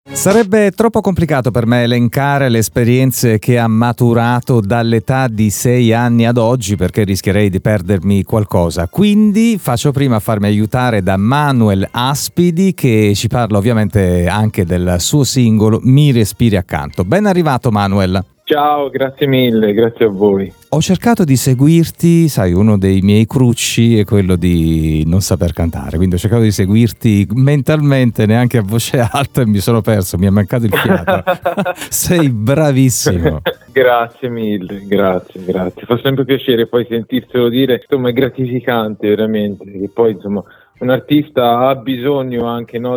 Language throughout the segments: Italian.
Sarebbe troppo complicato per me elencare le esperienze che ha maturato dall'età di 6 anni ad oggi, perché rischierei di perdermi qualcosa. Quindi faccio prima a farmi aiutare da Manuel Aspidi, che ci parla ovviamente anche del suo singolo Mi respiri accanto. Ben arrivato Manuel. Ciao, grazie mille, grazie a voi. Ho cercato di seguirti, sai, uno dei miei crucci è quello di non saper cantare, quindi ho cercato di seguirti mentalmente, neanche a voce alta, e mi sono perso, mi è mancato il fiato. Sei bravissimo. Grazie mille, grazie. Fa sempre piacere poi sentirselo dire, insomma è gratificante veramente, perché poi insomma un artista ha bisogno anche, no,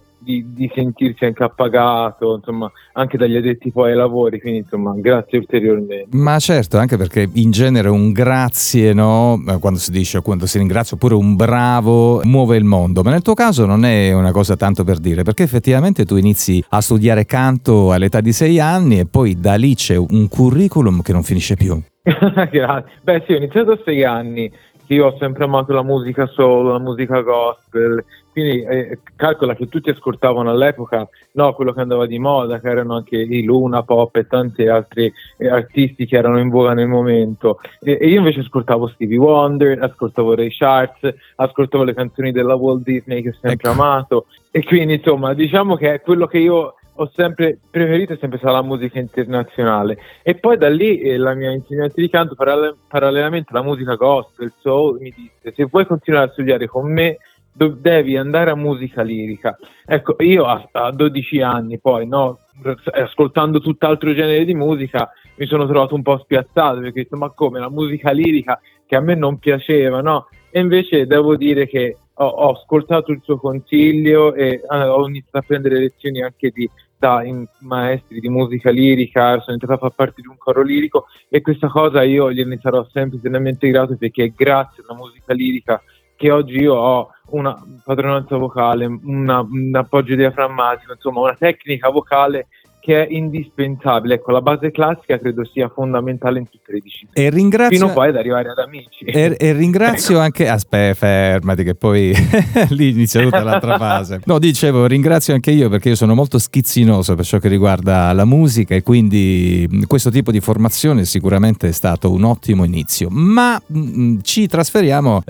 di sentirsi anche appagato, insomma, anche dagli addetti poi ai lavori, quindi insomma grazie ulteriormente. Ma certo, anche perché in genere un grazie, no, quando si dice, quando si ringrazia, oppure un bravo muove il mondo, ma nel tuo caso non è una cosa tanto per dire, perché effettivamente tu inizi a studiare canto all'età di 6 anni e poi da lì c'è un curriculum che non finisce più. Grazie. Beh sì, ho iniziato a 6 anni, che io ho sempre amato la musica soul, la musica gospel, quindi calcola che tutti ascoltavano all'epoca, no, quello che andava di moda, che erano anche i Luna Pop e tanti altri artisti che erano in voga nel momento, e io invece ascoltavo Stevie Wonder, ascoltavo Ray Charles, ascoltavo le canzoni della Walt Disney che ho sempre amato, e quindi insomma diciamo che è quello che io ho sempre preferito, è sempre stata la musica internazionale, e poi da lì la mia insegnante di canto parallelamente alla musica gospel, soul, mi disse: se vuoi continuare a studiare con me devi andare a musica lirica. Ecco, io a 12 anni poi, no, ascoltando tutt'altro genere di musica, mi sono trovato un po' spiazzato, perché ho detto: ma come, la musica lirica che a me non piaceva, no? E invece devo dire che ho ascoltato il suo consiglio e ho iniziato a prendere lezioni anche da maestri di musica lirica, sono entrato a far parte di un coro lirico, e questa cosa io gliene sarò sempre eternamente grato, perché è grazie alla musica lirica che oggi io ho una padronanza vocale, un appoggio diaframmatico, insomma una tecnica vocale che è indispensabile. Ecco, la base classica credo sia fondamentale in tutte le discipline, E ringrazio, fino poi ad arrivare ad Amici. E ringrazio anche, aspetta, fermati che poi lì inizia tutta l'altra fase. No, dicevo, ringrazio anche io, perché io sono molto schizzinoso per ciò che riguarda la musica, e quindi questo tipo di formazione sicuramente è stato un ottimo inizio. Ma ci trasferiamo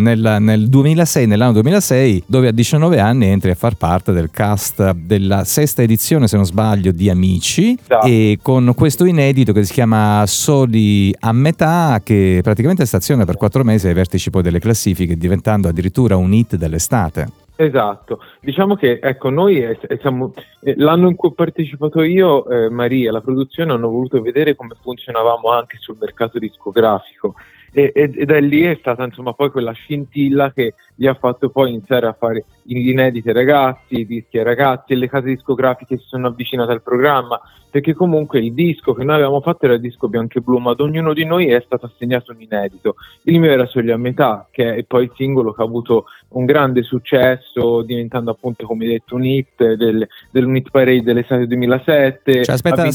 nel 2006, nell'anno 2006, dove a 19 anni entri a far parte del cast della 6ª edizione, se non sbaglio, di Amici, e con questo inedito che si chiama Soli a metà, che praticamente staziona per 4 mesi ai vertici poi delle classifiche, diventando addirittura un hit dell'estate. Esatto, diciamo che ecco, noi siamo, l'anno in cui ho partecipato io, Maria, la produzione, hanno voluto vedere come funzionavamo anche sul mercato discografico, e da lì è stata insomma poi quella scintilla che gli ha fatto poi iniziare a fare gli inediti ai ragazzi, i dischi ai ragazzi, e le case discografiche si sono avvicinate al programma, perché comunque il disco che noi avevamo fatto era il disco bianco e blu, ma ad ognuno di noi è stato assegnato un inedito. Il mio era Sogli a metà, che è poi il singolo che ha avuto un grande successo, diventando appunto, come hai detto, un hit dell'Unit Parade dell'estate 2007. Cioè, aspetta,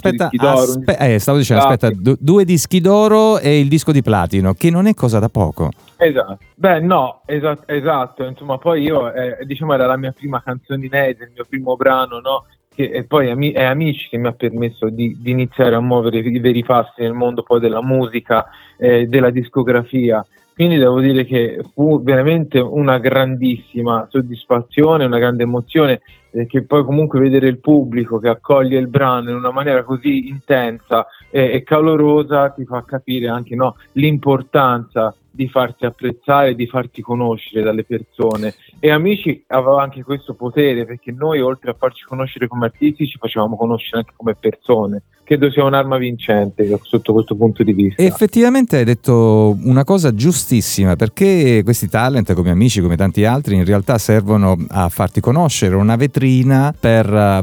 stavo dicendo, aspetta, 2 dischi d'oro e il disco di platino, che non è cosa da poco. Esatto, beh no, esatto, insomma poi io, diciamo, era la mia prima canzone inedita, il mio primo brano, no? E poi è Amici che mi ha permesso di iniziare a muovere i veri passi nel mondo poi della musica, della discografia. Quindi devo dire che fu veramente una grandissima soddisfazione, una grande emozione, che poi comunque vedere il pubblico che accoglie il brano in una maniera così intensa e calorosa ti fa capire anche, no, l'importanza di farti apprezzare, di farti conoscere dalle persone. E Amici aveva anche questo potere, perché noi, oltre a farci conoscere come artisti, ci facevamo conoscere anche come persone. Credo sia un'arma vincente sotto questo punto di vista. Effettivamente hai detto una cosa giustissima, perché questi talent, come Amici, come tanti altri, in realtà servono a farti conoscere, una vetrina per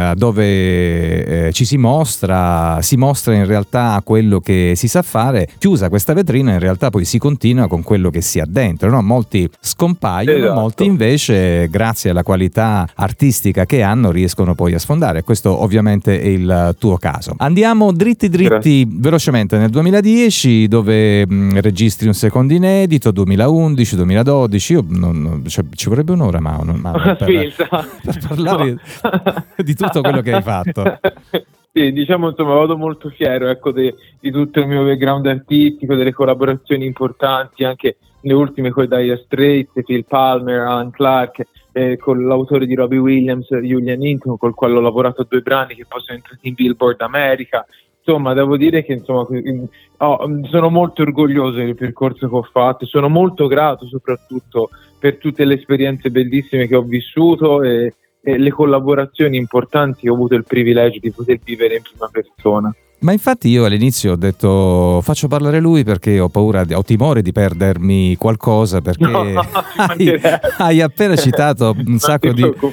dove si mostra in realtà quello che si sa fare. Chiusa questa vetrina, in realtà poi si continua continua con quello che si ha dentro, no? Molti scompaiono, Esatto. molti invece grazie alla qualità artistica che hanno riescono poi a sfondare. Questo ovviamente è il tuo caso. Andiamo dritti velocemente nel 2010, dove registri un secondo inedito, 2011, 2012. Io ci vorrebbe un'ora per parlare di tutto quello che hai fatto. Sì, diciamo, insomma, vado molto fiero, ecco, di tutto il mio background artistico, delle collaborazioni importanti, anche le ultime con Dire Straits, Phil Palmer, Alan Clark, con l'autore di Robbie Williams, Julian Hinton, col quale ho lavorato a 2 brani che poi sono entrati in Billboard America. Insomma, devo dire che insomma, sono molto orgoglioso del percorso che ho fatto, sono molto grato soprattutto per tutte le esperienze bellissime che ho vissuto e le collaborazioni importanti che ho avuto il privilegio di poter vivere in prima persona. Ma infatti io all'inizio ho detto faccio parlare lui perché ho timore di perdermi qualcosa, perché hai appena citato un sacco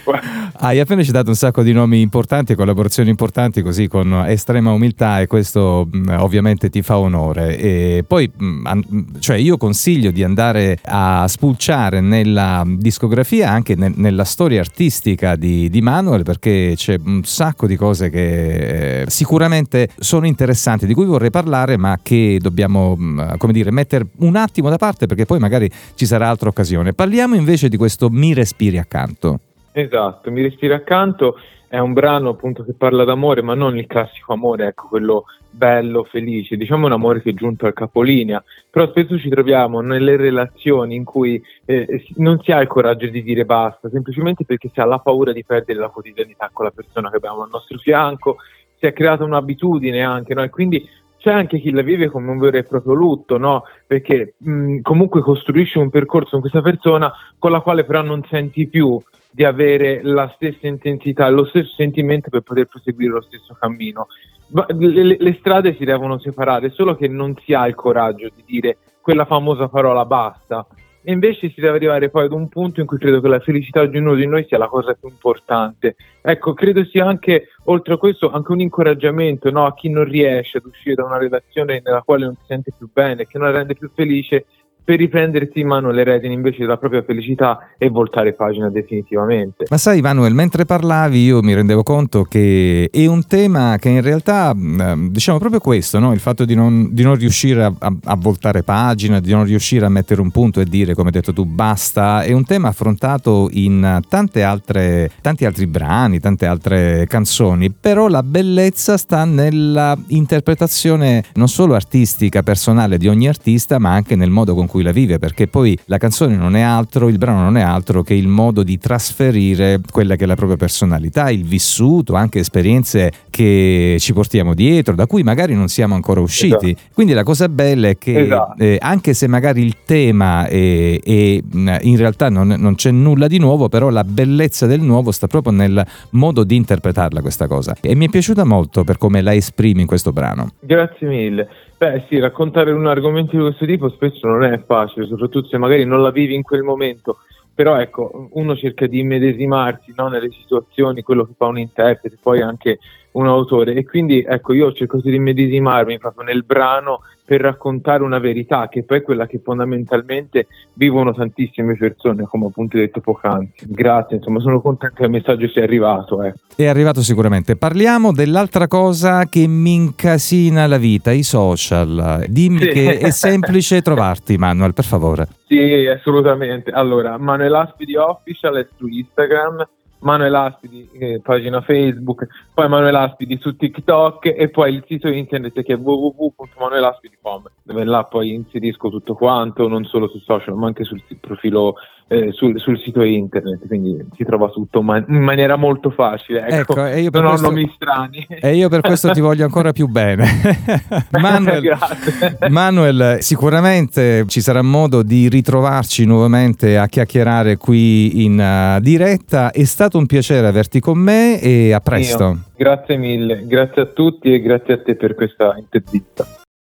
di nomi importanti e collaborazioni importanti, così con estrema umiltà, e questo ovviamente ti fa onore. E poi cioè io consiglio di andare a spulciare nella discografia, anche nella storia artistica di Manuel, perché c'è un sacco di cose che sicuramente sono interessanti, di cui vorrei parlare, ma che dobbiamo mettere un attimo da parte, perché poi magari ci sarà altra occasione. Parliamo invece di questo Mi respiri accanto. Esatto, Mi respiri accanto è un brano appunto che parla d'amore, ma non il classico amore, ecco, quello bello, felice, diciamo un amore che è giunto al capolinea, però spesso ci troviamo nelle relazioni in cui non si ha il coraggio di dire basta, semplicemente perché si ha la paura di perdere la quotidianità con la persona che abbiamo al nostro fianco. Si è creata un'abitudine anche, no? E quindi c'è anche chi la vive come un vero e proprio lutto, no? Perché comunque costruisci un percorso con questa persona con la quale però non senti più di avere la stessa intensità, lo stesso sentimento per poter proseguire lo stesso cammino. Le strade si devono separare, solo che non si ha il coraggio di dire quella famosa parola basta. E invece si deve arrivare poi ad un punto in cui credo che la felicità di ognuno di noi sia la cosa più importante. Ecco, credo sia anche, oltre a questo, anche un incoraggiamento, no, a chi non riesce ad uscire da una relazione nella quale non si sente più bene, che non la rende più felice, per riprendersi in mano le redini invece della propria felicità e voltare pagina definitivamente. Ma sai Manuel, mentre parlavi io mi rendevo conto che è un tema che in realtà, diciamo proprio questo, no? Il fatto di non riuscire a voltare pagina, di non riuscire a mettere un punto e dire, come hai detto tu, basta, è un tema affrontato in tanti altri brani, tante altre canzoni, però la bellezza sta nella interpretazione non solo artistica, personale di ogni artista, ma anche nel modo con cui la vive, perché poi la canzone non è altro, il brano non è altro che il modo di trasferire quella che è la propria personalità, il vissuto, anche esperienze che ci portiamo dietro, da cui magari non siamo ancora usciti. Esatto. Quindi la cosa bella è che anche se magari il tema in realtà non c'è nulla di nuovo, però la bellezza del nuovo sta proprio nel modo di interpretarla questa cosa, e mi è piaciuta molto per come la esprimi in questo brano. Grazie mille. Beh sì, raccontare un argomento di questo tipo spesso non è facile, soprattutto se magari non la vivi in quel momento, però ecco, uno cerca di immedesimarsi, no, nelle situazioni, quello che fa un interprete, poi anche un autore, e quindi ecco, io ho cercato di immedesimarmi proprio nel brano per raccontare una verità che poi è quella che fondamentalmente vivono tantissime persone, come appunto detto poc'anzi. Grazie, insomma, sono contento che il messaggio sia arrivato. È arrivato sicuramente. Parliamo dell'altra cosa che mi incasina la vita, i social. Dimmi che è semplice trovarti, Manuel, per favore. Sì, assolutamente. Allora, Manuel Aspidi Official è su Instagram, Manuel Aspidi pagina Facebook, poi Manuel Aspidi su TikTok, e poi il sito internet che è www.manuelaspidi.com, dove là poi inserisco tutto quanto, non solo su social ma anche sul profilo sul sito internet, quindi si trova tutto in maniera molto facile. Ecco, e io per non ho nomi strani. E io per questo ti voglio ancora più bene. Manuel, sicuramente ci sarà modo di ritrovarci nuovamente a chiacchierare qui in diretta. È stato un piacere averti con me, e a presto. Grazie mille, grazie a tutti e grazie a te per questa intervista.